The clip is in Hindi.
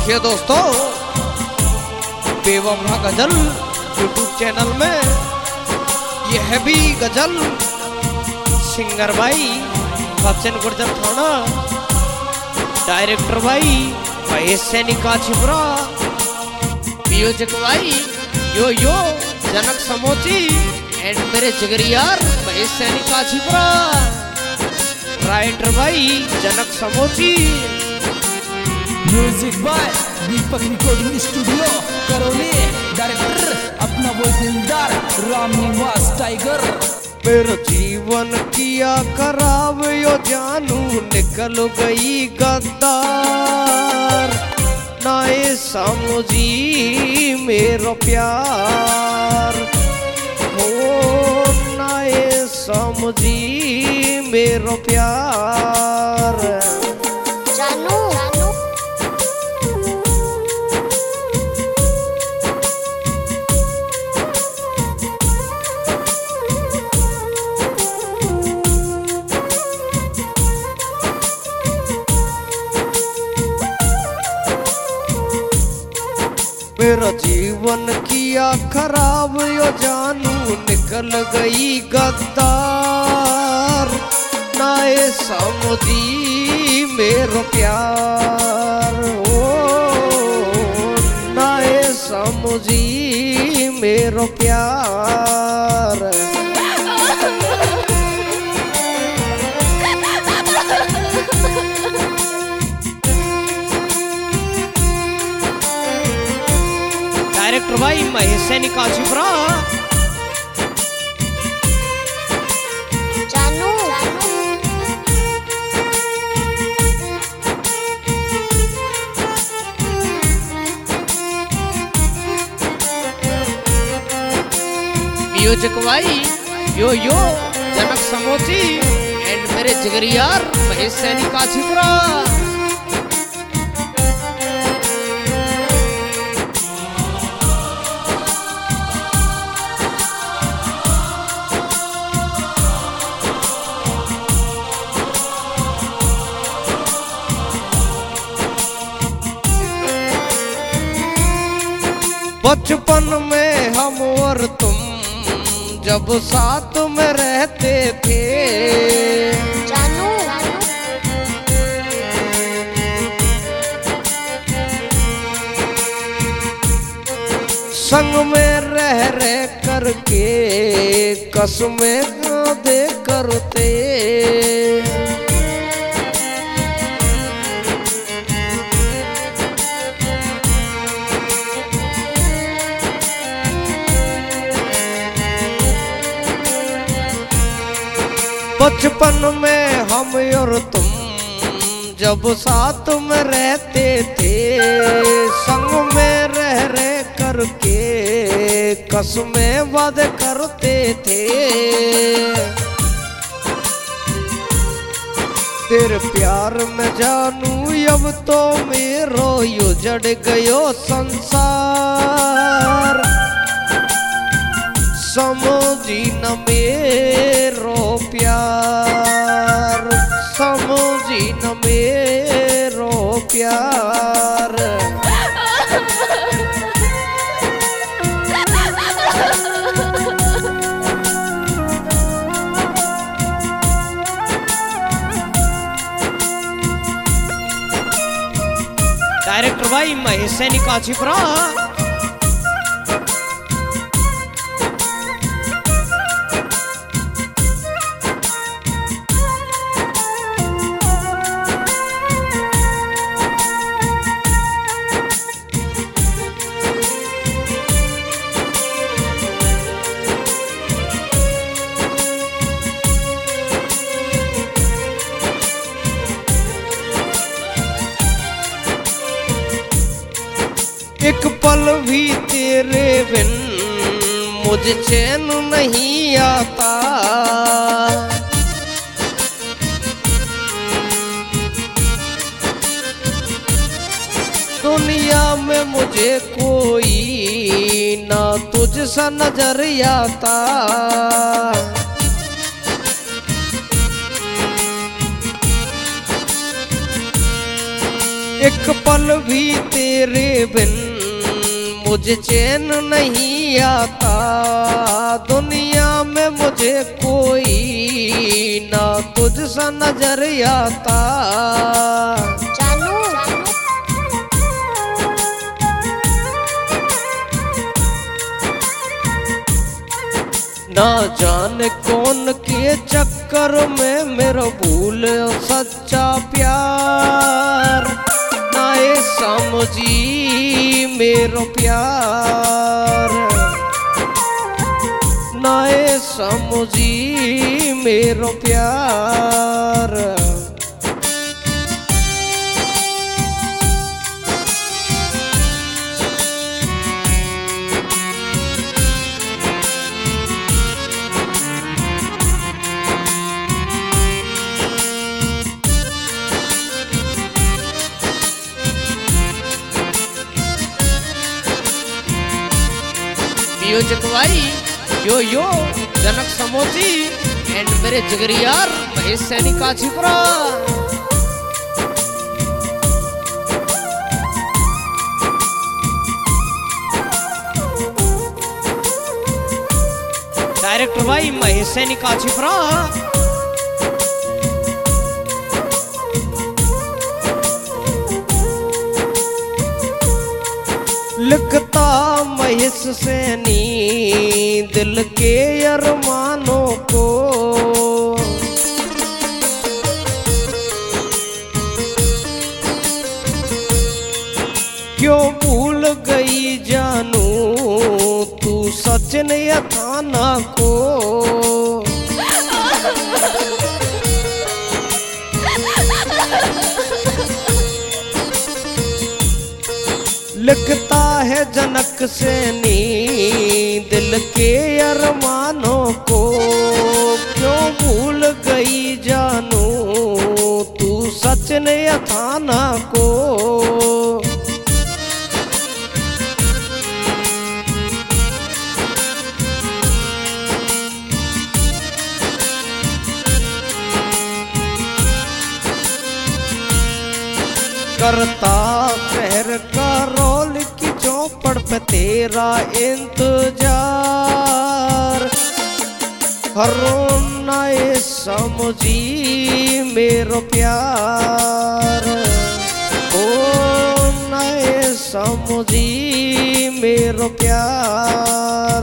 देखिए दोस्तों, बेवफा गजल यूट्यूब चैनल में यह भी गजल सिंगर भाई बच्चन गुर्जर थाना, डायरेक्टर भाई महेश सैनी काछिपुरा, म्यूजिक भाई यो जनक समोची एंड मेरे जिगरी यार महेश सैनी काछिपुरा, राइटर भाई Janak Samochi, music by Deepak recording studio Karauli, director अपना वो दिलदार राम निवास टाइगर। मेरा जीवन किया खराब यो जानू, निकल गई गद्दार, नाए समझी मेरो प्यार, हो नाए समझी मेरो प्यार। जानू मेरा जीवन किया खराब यो जानू, निकल गई गद्दार, नाए समझी मेरो प्यार, ओ नाए समझी मेरो प्यार। डायरेक्टर भाई महेश सैनी काछिपुरा, जानू म्यूजिक भाई यो जनक समोची एंड मेरे जिगरी यार महेश सैनी काछिपुरा। बचपन में हम और तुम जब साथ में रहते थे, जानू संग में रह करके कसमें दे करते, बचपन में हम और तुम जब साथ में रहते थे, संग में रह करके कसमें वादे करते थे, तेरे प्यार में जानू अब तो मेरो यो जड़ गयो संसार, समझी न मेरो प्यार, समझी न मेरो प्यार। डायरेक्टर भाई महेश सैनी काछिपुरा, एक पल भी तेरे बिन मुझे चैन नहीं आता, दुनिया में मुझे कोई ना तुझसा नजर आता, एक पल भी तेरे बिन मुझे चैन नहीं आता, दुनिया में मुझे कोई ना तुझसा नजर आता। जानू ना जाने कौन के चक्कर में मेरा भूल सच्चा प्यार, ना ये समझी मेरो प्यार, ना ये समझी मेरो प्यार। म्यूजिक भाई यो जनक समोची एंड मेरे जिगरी यार महेश सैनी काछीपुरा। डायरेक्टर भाई महेश सैनी काछीपुरा। लिखता महेश सैनी दिल के अरमानों को, क्यों भूल गई जानू तू सचिन अथाना को। लिखता है जनक सैनी दिल के अरमानों को, क्यों भूल गई जानू तू सचिन अथाना को। करता शहर का रोल की चौपड़ पे तेरा इंतजार, हरो नए समझी मेरो प्यार, ओ नए समझी मेरो प्यार।